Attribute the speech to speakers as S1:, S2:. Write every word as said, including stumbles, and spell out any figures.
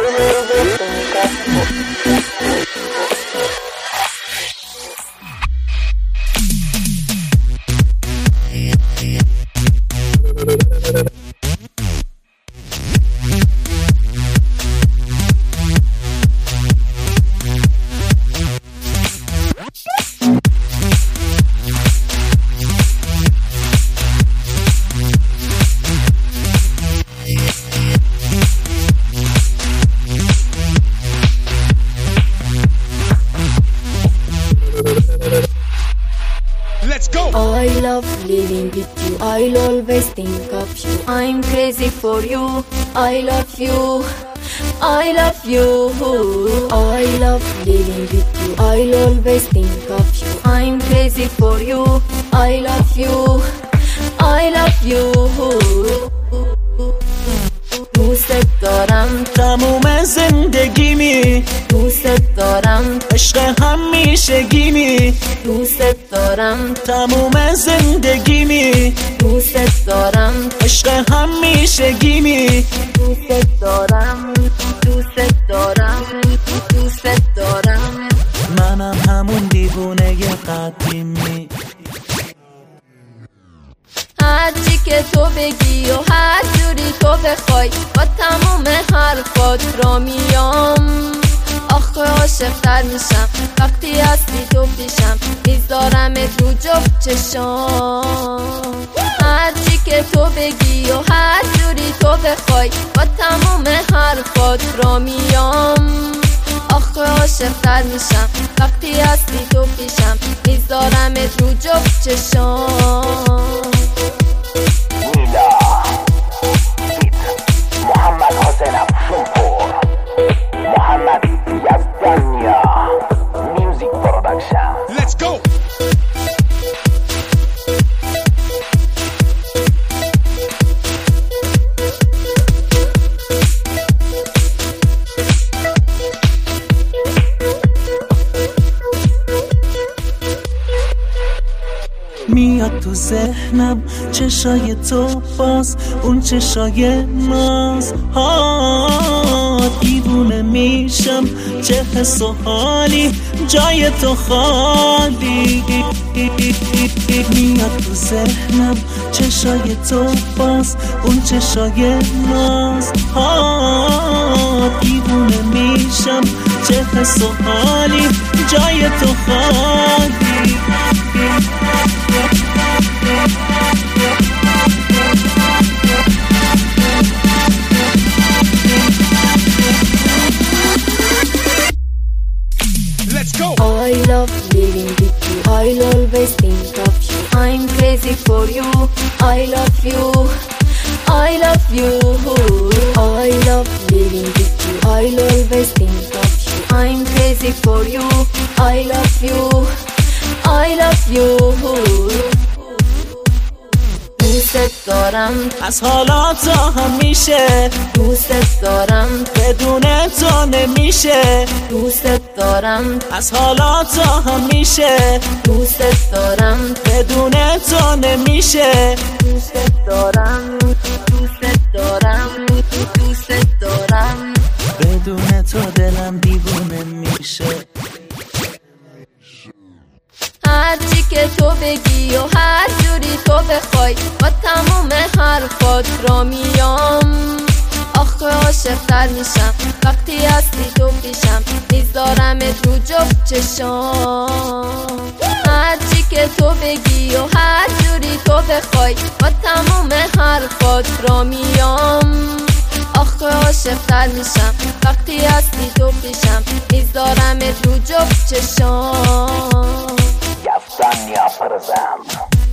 S1: I love living with you, I'll always think of you. I'm crazy for you, I love you, I love you. I love living with you, I'll always think of you. I'm crazy for you, I love you, I love you. دوست دارم
S2: تموم زندگیمی،
S1: دوست دارم
S2: عشق همیشگیمی،
S1: دوست دارم
S2: تموم زندگیمی،
S1: دوست دارم
S2: عشق همیشگیمی،
S1: دوست دارم دوست دارم دوست دارم.
S2: منم همون دیوونه قدیمی.
S1: هرچی که تو بگی و هر جوری تو بخوای، با تموم حرفات را میام. آخه عاشق‌تر میشم وقتی هستی تو پیشم، میذارمت رو جفت چشام. هرچی که تو بگی و هر جوری تو بخوای، با تموم حرفات را میام. آخه عاشق‌تر میشم وقتی هستی تو پیشم، میذارمت رو جفت چشام.
S3: محمد حسین افشونپور، محمد یزدانیا، میوزیک پرودکشن.
S4: Let's go.
S2: میاد تو ذهنم چشای تو باز، اون چشای ناز ها. دیوونه میشم چه حس و حالی جای تو خالی. میاد تو ذهنم چشای تو باز، اون چشای ناز ها. دیوونه میشم چه حس و حالی جای تو خالی.
S4: Let's go.
S1: I love living with you, I'll always think of you. I'm crazy for you, I love you, I love you. I love living with you, I'll always think of you. I'm crazy for you, I love you, I love you. دوست دارم
S2: از حالا تا همیشه،
S1: دوست دارم
S2: بدون تو نمیشه.
S1: دوست دارم
S2: از حالا تا همیشه،
S1: دوست دارم
S2: بدون تو نمیشه.
S1: دوست دارم دوست دارم دوست دارم.
S2: بدون تو دلم دیوونه میشه.
S1: هرچی که تو بگی و هر جوری تو بخوای، با تموم حرفات را میام. آخه عاشق‌تر میشم وقتی هستی تو پیشم، میذارمت رو جفت چشام. هرچی که تو بگی و هر جوری تو بخوای، با تموم حرفات را میام. آخه عاشق‌تر میشم وقتی هستی تو پیشم، میذارمت رو جفت چشام.
S3: یزدانیا پرزنت.